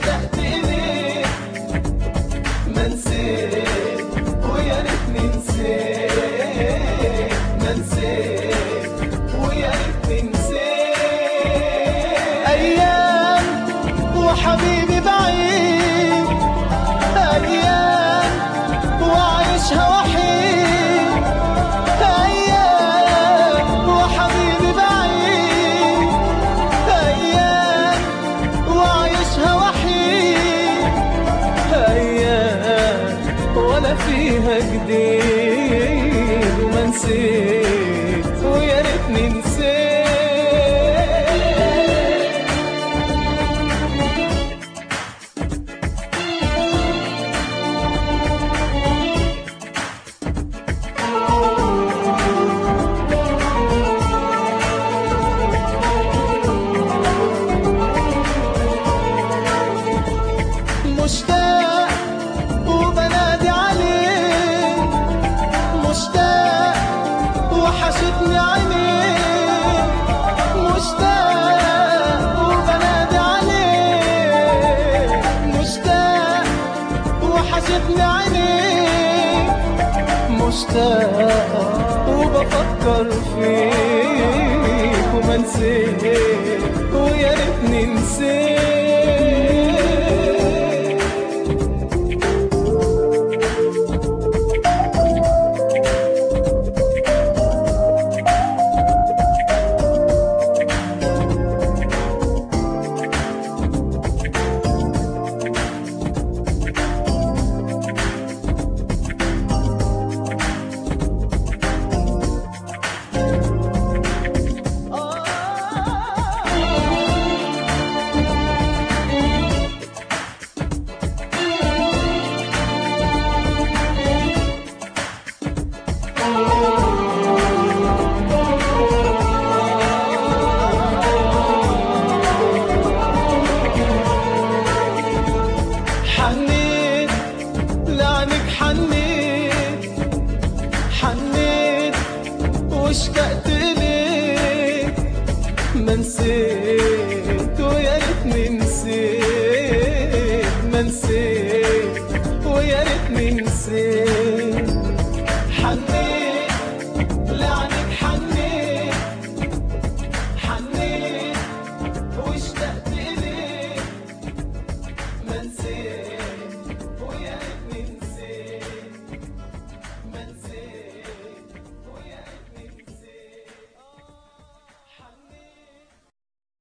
واشتقت إليك ما نسيت ويا ريتني نسيت ما نسيت ويا ريتني نسيت أيام وحبيبي بعيد أيام وعايشها وحيد أيام وحبيبي بعيد أيام وعايشها وحيد أيام ولا فيها جديد وما نسيت ويا ريتني نسيت مشتاق وبنادي عليك مشتاق وحشتني عينيك مشتاق وبنادي عليك مشتاق وحشتني عينيك مشتاق وبفكر فيك وما نسيت ويا ريتني نسيت حنيت لعنك حنيت حنيت واشتقت إليك ما نسيت ويا ريتني نسيت ما نسيت